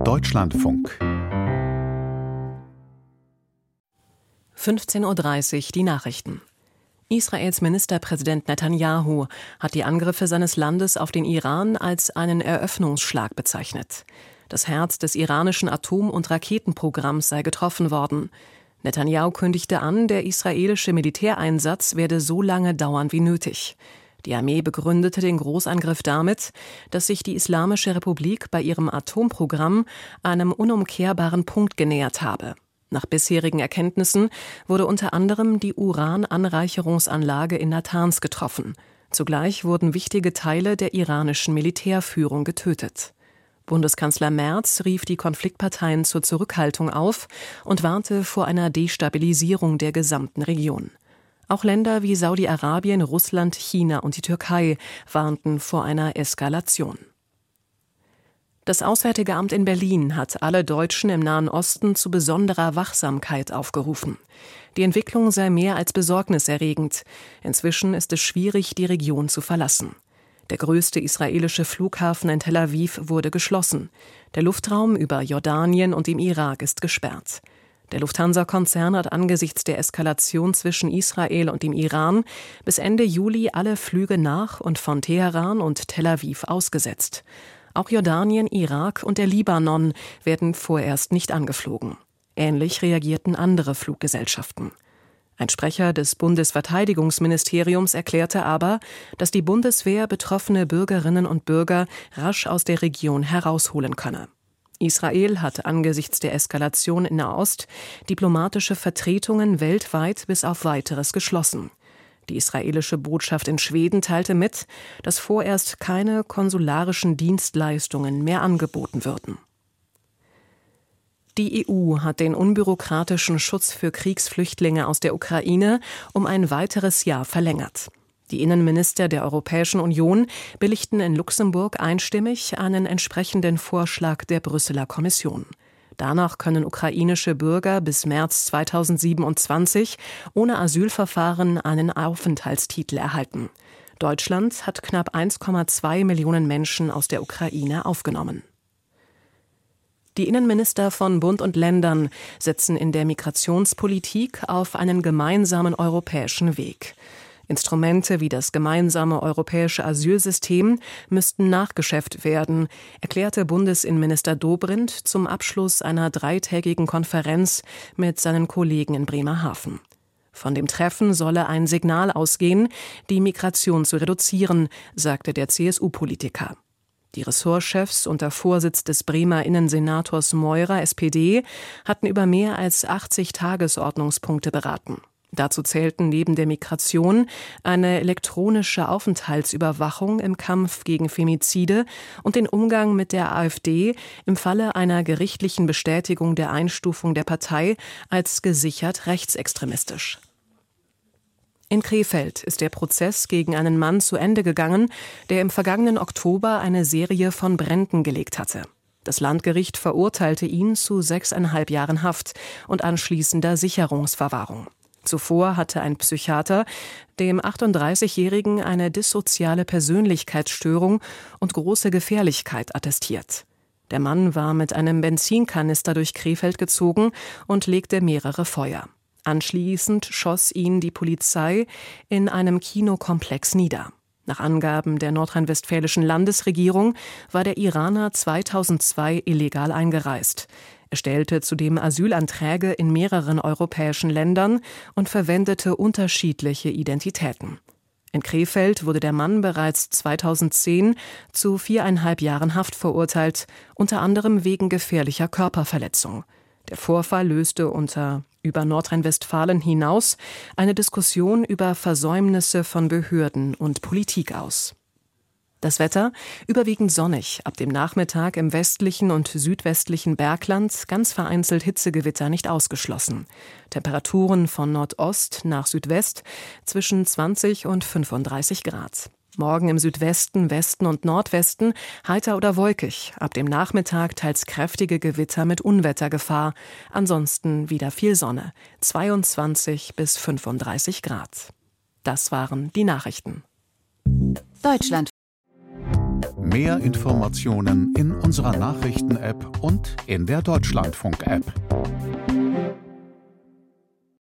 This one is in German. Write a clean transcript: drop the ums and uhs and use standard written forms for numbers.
Deutschlandfunk 15:30 Uhr die Nachrichten. Israels Ministerpräsident Netanyahu hat die Angriffe seines Landes auf den Iran als einen Eröffnungsschlag bezeichnet. Das Herz des iranischen Atom- und Raketenprogramms sei getroffen worden. Netanyahu kündigte an, der israelische Militäreinsatz werde so lange dauern wie nötig. Die Armee begründete den Großangriff damit, dass sich die Islamische Republik bei ihrem Atomprogramm einem unumkehrbaren Punkt genähert habe. Nach bisherigen Erkenntnissen wurde unter anderem die Urananreicherungsanlage in Natanz getroffen. Zugleich wurden wichtige Teile der iranischen Militärführung getötet. Bundeskanzler Merz rief die Konfliktparteien zur Zurückhaltung auf und warnte vor einer Destabilisierung der gesamten Region. Auch Länder wie Saudi-Arabien, Russland, China und die Türkei warnten vor einer Eskalation. Das Auswärtige Amt in Berlin hat alle Deutschen im Nahen Osten zu besonderer Wachsamkeit aufgerufen. Die Entwicklung sei mehr als besorgniserregend. Inzwischen ist es schwierig, die Region zu verlassen. Der größte israelische Flughafen in Tel Aviv wurde geschlossen. Der Luftraum über Jordanien und dem Irak ist gesperrt. Der Lufthansa-Konzern hat angesichts der Eskalation zwischen Israel und dem Iran bis Ende Juli alle Flüge nach und von Teheran und Tel Aviv ausgesetzt. Auch Jordanien, Irak und der Libanon werden vorerst nicht angeflogen. Ähnlich reagierten andere Fluggesellschaften. Ein Sprecher des Bundesverteidigungsministeriums erklärte aber, dass die Bundeswehr betroffene Bürgerinnen und Bürger rasch aus der Region herausholen könne. Israel hat angesichts der Eskalation in Nahost diplomatische Vertretungen weltweit bis auf Weiteres geschlossen. Die israelische Botschaft in Schweden teilte mit, dass vorerst keine konsularischen Dienstleistungen mehr angeboten würden. Die EU hat den unbürokratischen Schutz für Kriegsflüchtlinge aus der Ukraine um ein weiteres Jahr verlängert. Die Innenminister der Europäischen Union billigten in Luxemburg einstimmig einen entsprechenden Vorschlag der Brüsseler Kommission. Danach können ukrainische Bürger bis März 2027 ohne Asylverfahren einen Aufenthaltstitel erhalten. Deutschland hat knapp 1,2 Millionen Menschen aus der Ukraine aufgenommen. Die Innenminister von Bund und Ländern setzen in der Migrationspolitik auf einen gemeinsamen europäischen Weg. Instrumente wie das gemeinsame europäische Asylsystem müssten nachgeschärft werden, erklärte Bundesinnenminister Dobrindt zum Abschluss einer 3-tägigen Konferenz mit seinen Kollegen in Bremerhaven. Von dem Treffen solle ein Signal ausgehen, die Migration zu reduzieren, sagte der CSU-Politiker. Die Ressortchefs unter Vorsitz des Bremer Innensenators Meurer, SPD, hatten über mehr als 80 Tagesordnungspunkte beraten. Dazu zählten neben der Migration eine elektronische Aufenthaltsüberwachung im Kampf gegen Femizide und den Umgang mit der AfD im Falle einer gerichtlichen Bestätigung der Einstufung der Partei als gesichert rechtsextremistisch. In Krefeld ist der Prozess gegen einen Mann zu Ende gegangen, der im vergangenen Oktober eine Serie von Bränden gelegt hatte. Das Landgericht verurteilte ihn zu 6,5 Jahren Haft und anschließender Sicherungsverwahrung. Zuvor hatte ein Psychiater dem 38-Jährigen eine dissoziale Persönlichkeitsstörung und große Gefährlichkeit attestiert. Der Mann war mit einem Benzinkanister durch Krefeld gezogen und legte mehrere Feuer. Anschließend schoss ihn die Polizei in einem Kinokomplex nieder. Nach Angaben der nordrhein-westfälischen Landesregierung war der Iraner 2002 illegal eingereist. Er stellte zudem Asylanträge in mehreren europäischen Ländern und verwendete unterschiedliche Identitäten. In Krefeld wurde der Mann bereits 2010 zu 4,5 Jahren Haft verurteilt, unter anderem wegen gefährlicher Körperverletzung. Der Vorfall löste über Nordrhein-Westfalen hinaus eine Diskussion über Versäumnisse von Behörden und Politik aus. Das Wetter überwiegend sonnig, ab dem Nachmittag im westlichen und südwestlichen Bergland ganz vereinzelt Hitzegewitter nicht ausgeschlossen. Temperaturen von Nordost nach Südwest zwischen 20 und 35 Grad. Morgen im Südwesten, Westen und Nordwesten heiter oder wolkig, ab dem Nachmittag teils kräftige Gewitter mit Unwettergefahr, ansonsten wieder viel Sonne, 22 bis 35 Grad. Das waren die Nachrichten. Deutschland. Mehr Informationen in unserer Nachrichten-App und in der Deutschlandfunk-App.